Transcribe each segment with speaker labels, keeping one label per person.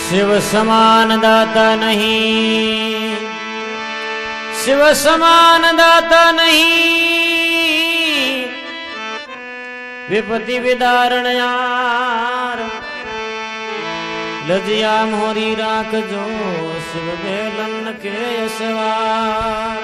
Speaker 1: शिव समान दाता नहीं, शिव समान दाता नहीं, विपत्ति विदारण यार लजिया मोरी राख जो शिव बेलन के सवार।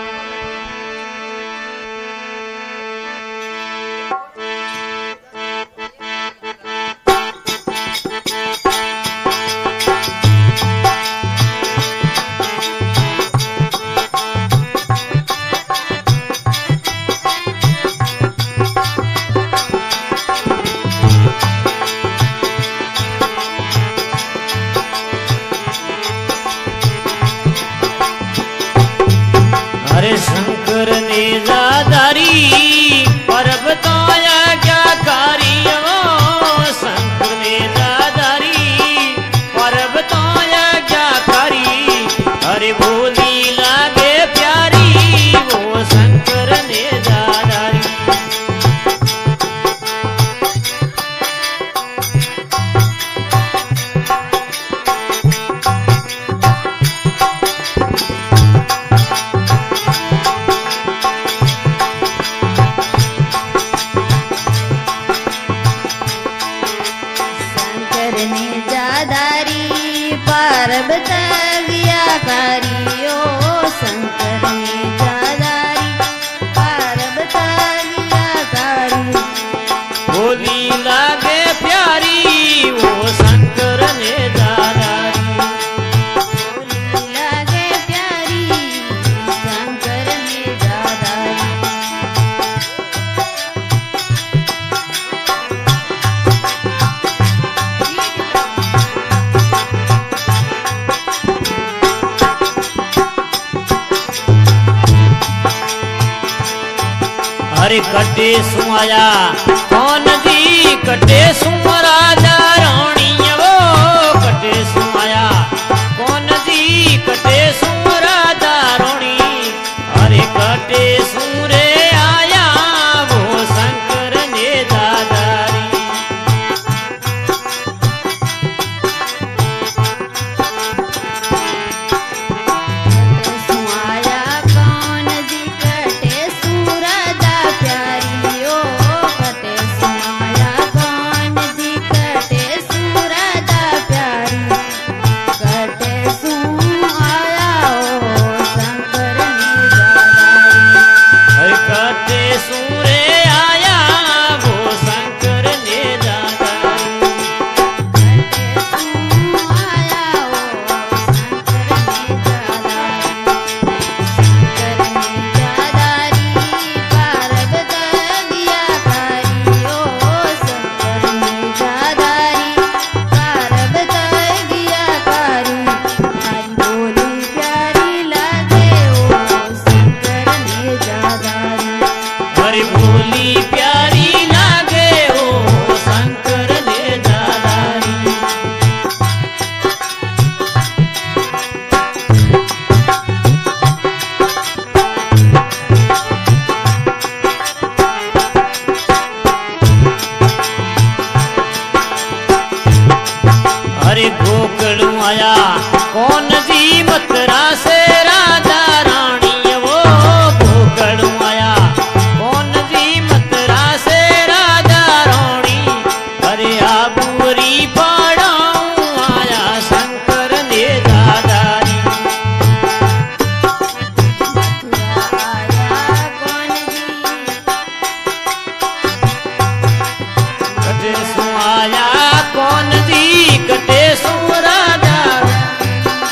Speaker 1: हरे शंकर ने जादारी पर्वतों क्या कारियो, शंकर ने जादारी पर्वतों क्या कारी, हरे भोली लागे प्यारी वो शंकर ने जादारी।
Speaker 2: पर्वत व्याकारियो, शंकर ने जादारी पर्वत व्याकारी,
Speaker 1: भोली लागे प्यारी वो शंकर ने जादारी,
Speaker 2: भोली लागे प्यारी शंकर ने जादारी।
Speaker 1: हरे कटे सुआया कौन जी, कटे सु राजा राण